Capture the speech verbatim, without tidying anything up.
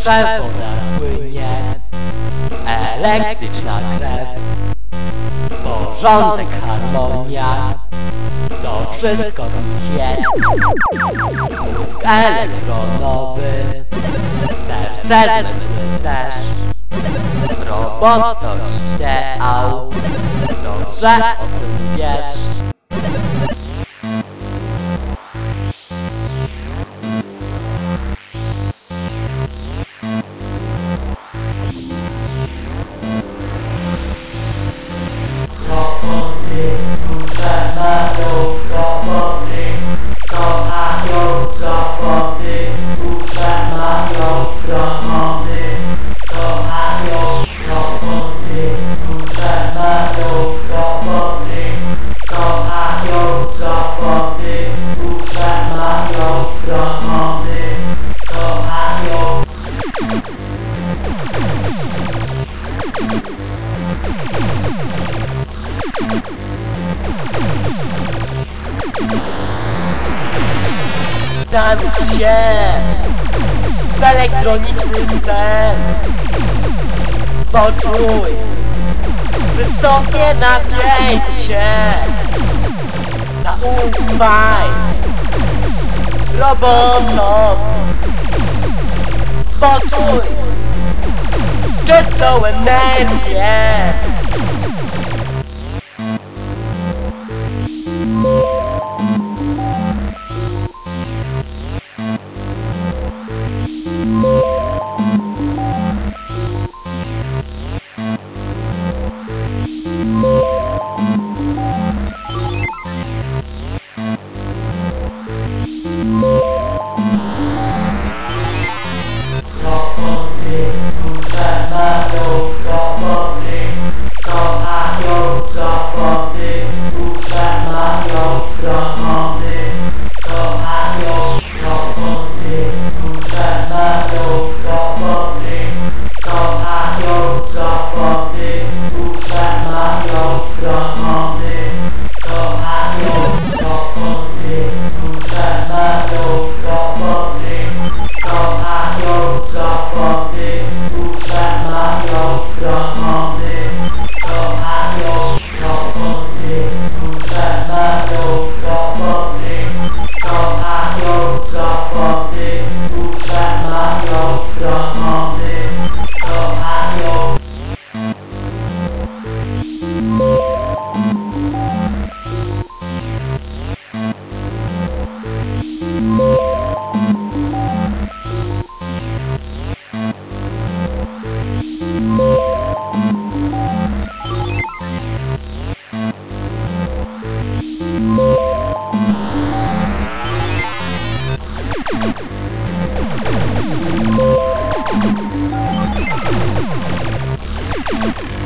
przewoda płynie elektryczna krew. Porządek, harmonia, to wszystko idzie. Mózg elektronowy, serce zmysły też. Robot to ideał, dobrze o tym wiesz. Roboty, duże mają roboty, kochają roboty, duże mają roboty, kochają roboty, duże mają roboty, kochają roboty, duże mają roboty, kochają. Zanurz się w elektroniczny sen. Poczuj wysokie napięcie. Zaufaj robotom. Poczuj czystą energię. Roboty, duże mają roboty, kochają roboty, duże mają roboty, kochają roboty, duże mają roboty, kochają roboty, duże mają roboty, kochają roboty, duże mają roboty, kochają roboty, duże mają roboty, kochają roboty, duże mają roboty, kochają roboty, duże mają roboty, kochają. We'll be right back.